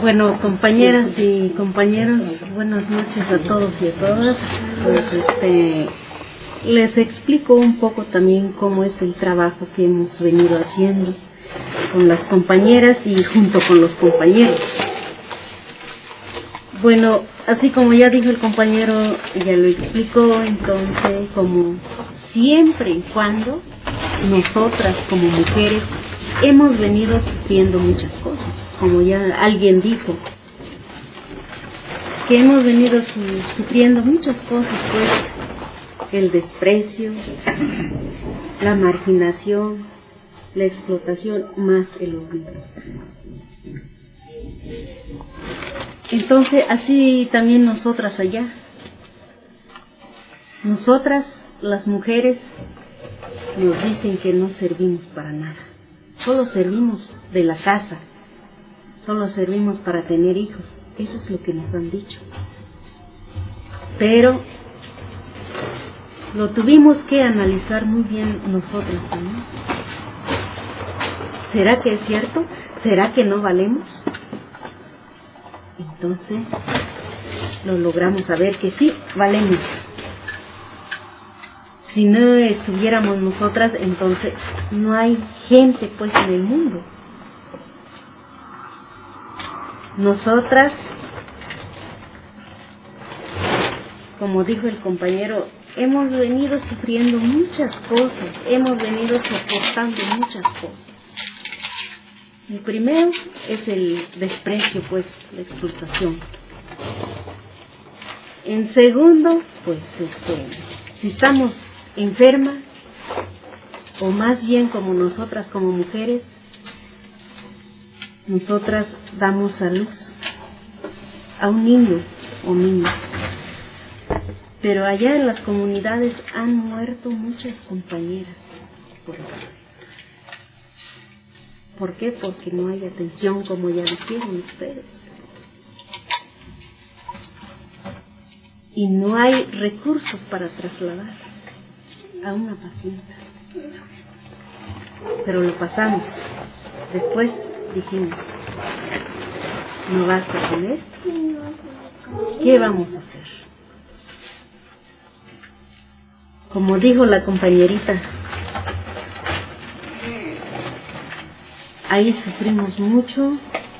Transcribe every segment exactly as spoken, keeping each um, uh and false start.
Bueno, compañeras y compañeros, buenas noches a todos y a todas. Pues este, les explico un poco también cómo es el trabajo que hemos venido haciendo con las compañeras y junto con los compañeros. Bueno, así como ya dijo el compañero, ya lo explicó, entonces, como siempre y cuando nosotras como mujeres hemos venido sufriendo muchas cosas, como ya alguien dijo, que hemos venido su, sufriendo muchas cosas, pues el desprecio, la marginación, la explotación, más el olvido. Entonces, así también nosotras allá, nosotras las mujeres nos dicen que no servimos para nada, solo servimos de la casa, solo servimos para tener hijos, eso es lo que nos han dicho. Pero lo tuvimos que analizar muy bien nosotros también. ¿Será que es cierto? ¿Será que no valemos? Entonces lo logramos saber que sí, valemos. Si no estuviéramos nosotras, entonces no hay gente pues en el mundo. Nosotras, como dijo el compañero, hemos venido sufriendo muchas cosas, hemos venido soportando muchas cosas. El primero es el desprecio, pues, la expulsación. En segundo, pues, este, si estamos enfermas, o más bien como nosotras como mujeres, nosotras damos a luz a un niño o niña. Pero allá en las comunidades han muerto muchas compañeras por eso. ¿Por qué? Porque no hay atención, como ya dijeron ustedes. Y no hay recursos para trasladar a una paciente. Pero lo pasamos. Después dijimos, no basta con esto. ¿Qué vamos a hacer? Como dijo la compañerita, ahí sufrimos mucho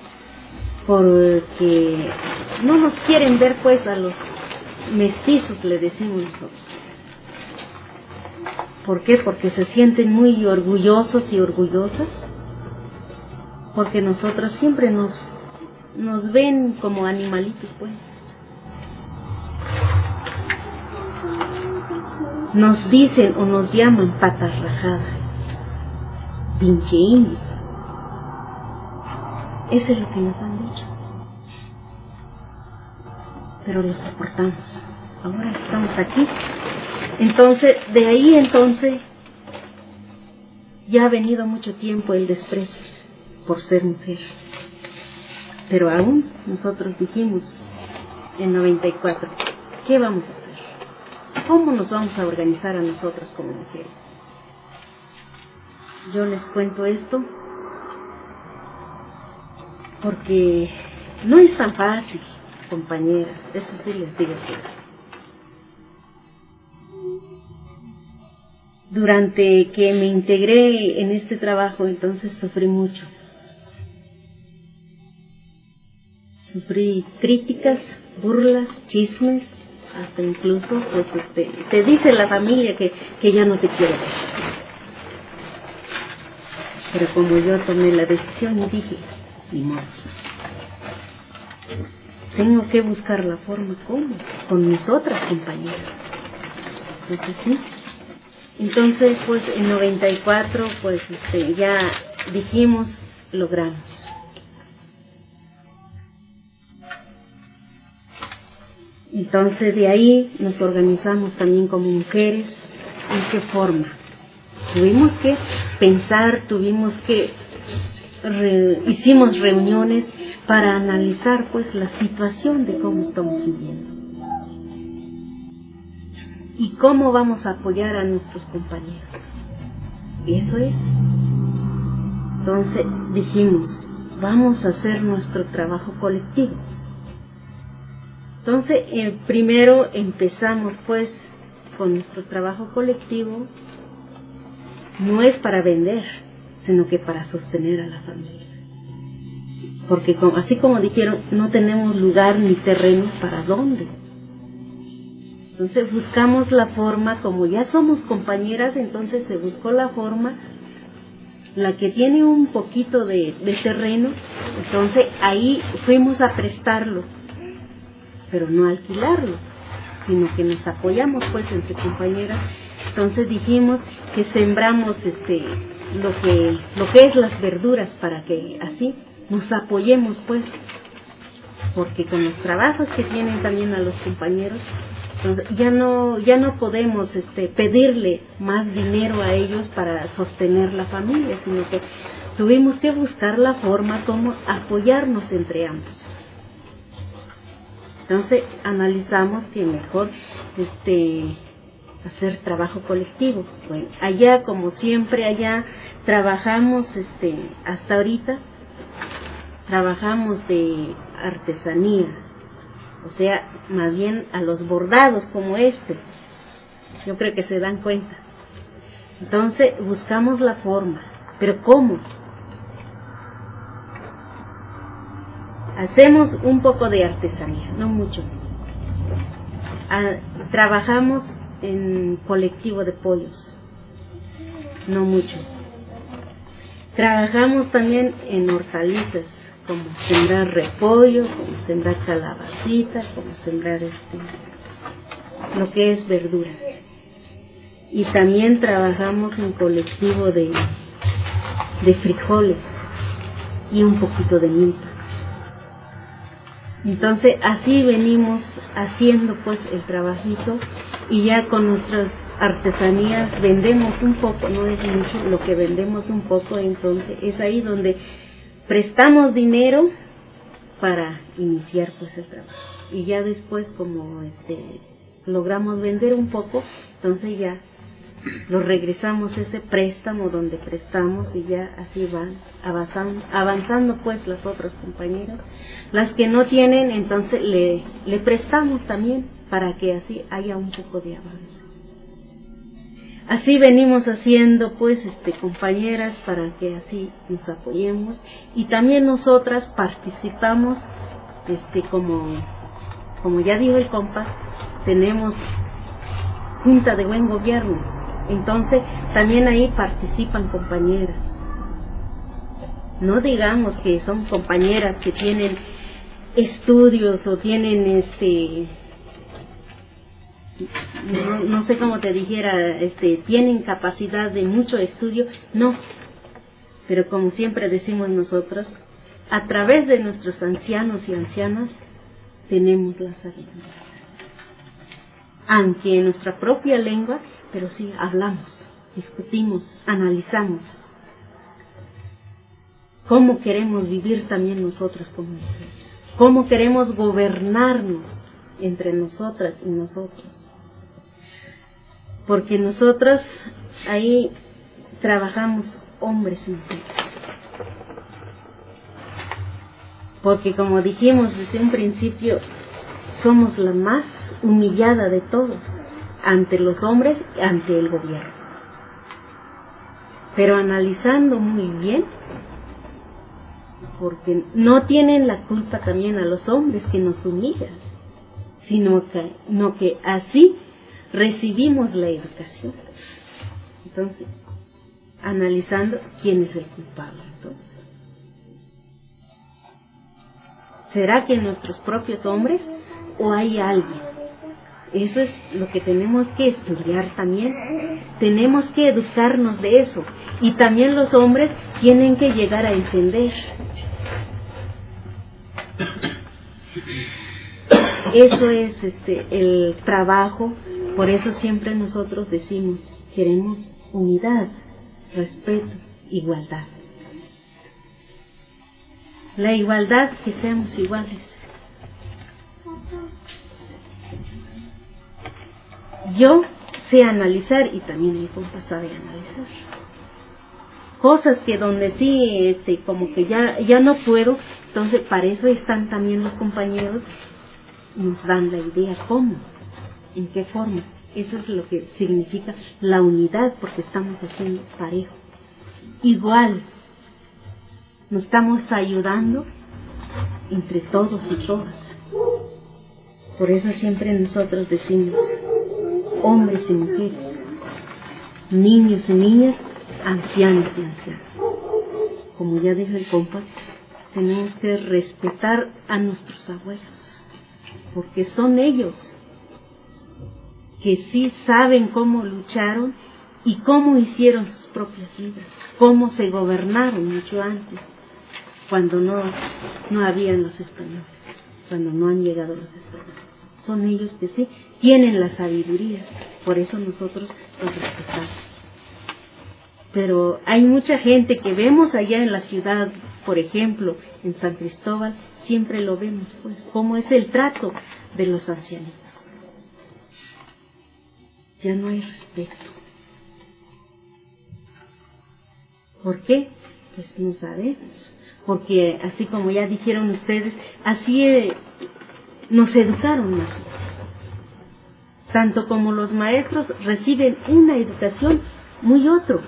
porque no nos quieren ver pues a los mestizos, le decimos nosotros. ¿Por qué? Porque se sienten muy orgullosos y orgullosas, porque nosotros siempre nos, nos ven como animalitos pues. Nos dicen o nos llaman patas rajadas, pinche indios. Eso es lo que nos han dicho. Pero lo soportamos. Ahora estamos aquí. Entonces, de ahí entonces, ya ha venido mucho tiempo el desprecio por ser mujer. Pero aún nosotros dijimos en noventa y cuatro, ¿qué vamos a hacer? ¿Cómo nos vamos a organizar a nosotras como mujeres? Yo les cuento esto porque no es tan fácil, compañeras, eso sí les digo que durante que me integré en este trabajo, entonces sufrí mucho. Sufrí críticas, burlas, chismes, hasta incluso pues este, te dice la familia que, que ya no te quiere ver. Pero como yo tomé la decisión y dije, ni modos, tengo que buscar la forma como, con mis otras compañeras. Entonces sí, entonces pues en noventa y cuatro pues este, ya dijimos, logramos. Entonces de ahí nos organizamos también como mujeres. ¿En qué forma? Tuvimos que pensar, tuvimos que re, hicimos reuniones para analizar pues la situación de cómo estamos viviendo y cómo vamos a apoyar a nuestros compañeros. Eso es. Entonces dijimos, vamos a hacer nuestro trabajo colectivo. Entonces, eh, primero empezamos pues con nuestro trabajo colectivo. No es para vender, sino que para sostener a la familia. Porque como, así como dijeron, no tenemos lugar ni terreno para dónde. Entonces buscamos la forma, como ya somos compañeras, entonces se buscó la forma, la que tiene un poquito de, de terreno, entonces ahí fuimos a prestarlo, pero no alquilarlo, sino que nos apoyamos pues entre compañeras. Entonces dijimos que sembramos este lo que lo que es las verduras para que así nos apoyemos pues, porque con los trabajos que tienen también a los compañeros, entonces ya no ya no podemos este pedirle más dinero a ellos para sostener la familia, sino que tuvimos que buscar la forma como apoyarnos entre ambos. Entonces analizamos que mejor este hacer trabajo colectivo. Bueno, allá como siempre allá trabajamos este hasta ahorita trabajamos de artesanía, o sea, más bien a los bordados como este. Yo creo que se dan cuenta. Entonces buscamos la forma, pero ¿cómo? Hacemos un poco de artesanía, no mucho. Ah, trabajamos en colectivo de pollos, no mucho. Trabajamos también en hortalizas, como sembrar repollo, como sembrar calabacita, como sembrar este, lo que es verdura. Y también trabajamos en colectivo de, de frijoles y un poquito de milpa. Entonces así venimos haciendo pues el trabajito, y ya con nuestras artesanías vendemos un poco, no es mucho lo que vendemos un poco, entonces es ahí donde prestamos dinero para iniciar pues el trabajo. Y ya después como este logramos vender un poco, entonces ya lo regresamos ese préstamo donde prestamos, y ya así van avanzando, avanzando pues las otras compañeras. Las que no tienen, entonces le, le prestamos también para que así haya un poco de avance. Así venimos haciendo pues este compañeras para que así nos apoyemos, y también nosotras participamos este como como ya dijo el compa, tenemos junta de buen gobierno, entonces también ahí participan compañeras. No digamos que son compañeras que tienen estudios o tienen este no, no sé cómo te dijera, este tienen capacidad de mucho estudio, no, pero como siempre decimos nosotros, a través de nuestros ancianos y ancianas tenemos la sabiduría, aunque en nuestra propia lengua, pero sí hablamos, discutimos, analizamos cómo queremos vivir también nosotras como mujeres, cómo queremos gobernarnos entre nosotras y nosotros. Porque nosotros ahí trabajamos hombres y mujeres. Porque como dijimos desde un principio, somos la más humillada de todos, ante los hombres y ante el gobierno. Pero analizando muy bien, porque no tienen la culpa también a los hombres que nos humillan, sino que, no que así recibimos la educación. Entonces, analizando quién es el culpable, entonces. ¿Será que nuestros propios hombres o hay alguien? Eso es lo que tenemos que estudiar también. Tenemos que educarnos de eso. Y también los hombres tienen que llegar a entender. Eso es este el trabajo. Por eso siempre nosotros decimos, queremos unidad, respeto, igualdad. La igualdad, que seamos iguales. Yo sé analizar y también el compa sabe analizar. cosas que donde sí, este, como que ya, ya no puedo, entonces para eso están también los compañeros, nos dan la idea cómo, en qué forma. Eso es lo que significa la unidad, porque estamos haciendo parejo. Igual, nos estamos ayudando entre todos y todas. Por eso siempre nosotros decimos, hombres y mujeres, niños y niñas, ancianos y ancianas. Como ya dijo el compa, tenemos que respetar a nuestros abuelos, porque son ellos que sí saben cómo lucharon y cómo hicieron sus propias vidas, cómo se gobernaron mucho antes, cuando no, no habían los españoles, cuando no han llegado los españoles. Son ellos que sí tienen la sabiduría, por eso nosotros los respetamos. Pero hay mucha gente que vemos allá en la ciudad, por ejemplo, en San Cristóbal, siempre lo vemos, pues, cómo es el trato de los ancianitos. Ya no hay respeto. ¿Por qué? Pues no sabemos. Porque así como ya dijeron ustedes, así eh, nos educaron más. Tanto como los maestros reciben una educación muy otro.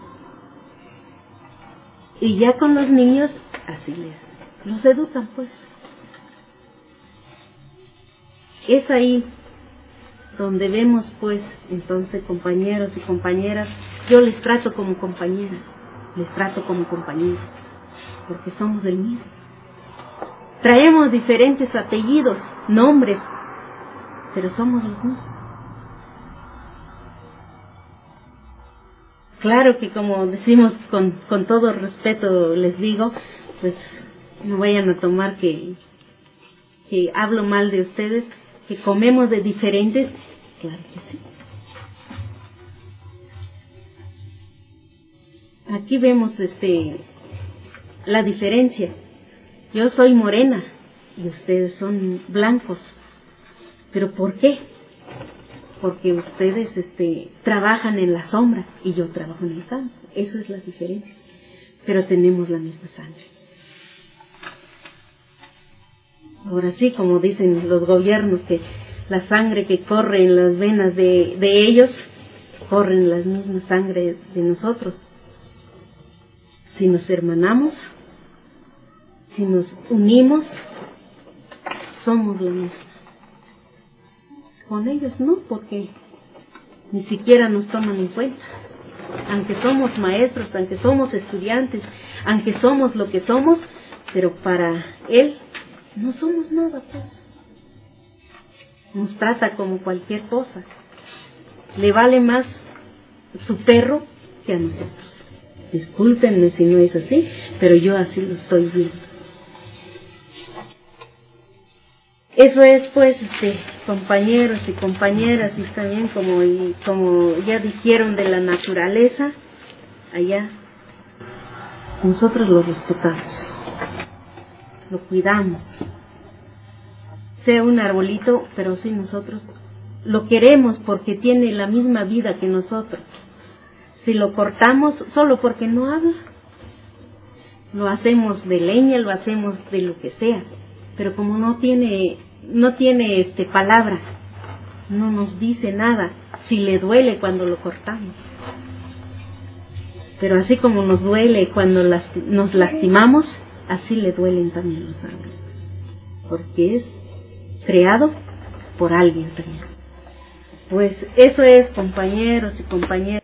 Y ya con los niños, así les los educan, pues. Es ahí donde vemos, pues, entonces, compañeros y compañeras, yo les trato como compañeras, les trato como compañeros, porque somos del mismo. Traemos diferentes apellidos, nombres, pero somos los mismos. Claro que como decimos con, con todo respeto, les digo, pues no vayan a tomar que, que hablo mal de ustedes, que comemos de diferentes, claro que sí. Aquí vemos este la diferencia. Yo soy morena y ustedes son blancos. ¿Pero por qué? Porque ustedes este trabajan en la sombra y yo trabajo en el campo. Eso es la diferencia. Pero tenemos la misma sangre. Ahora sí, como dicen los gobiernos, que la sangre que corre en las venas de, de ellos, corre en la misma sangre de nosotros. Si nos hermanamos, si nos unimos, somos lo mismo. Con ellos no, porque ni siquiera nos toman en cuenta. Aunque somos maestros, aunque somos estudiantes, aunque somos lo que somos, pero para él no somos nada, pues. Nos trata como cualquier cosa. Le vale más su perro que a nosotros. Discúlpenme si no es así, pero yo así lo estoy viendo. Eso es, pues, este, compañeros y compañeras, y también como, y, como ya dijeron de la naturaleza, allá, nosotros lo respetamos, lo cuidamos. Sea un arbolito, pero sí nosotros lo queremos porque tiene la misma vida que nosotros. Si lo cortamos solo porque no habla, lo hacemos de leña, lo hacemos de lo que sea, pero como no tiene, no tiene este palabra, no nos dice nada, si le duele cuando lo cortamos. Pero así como nos duele cuando lasti- nos lastimamos, así le duelen también los árboles, porque es creado por alguien también. Pues eso es, compañeros y compañeras.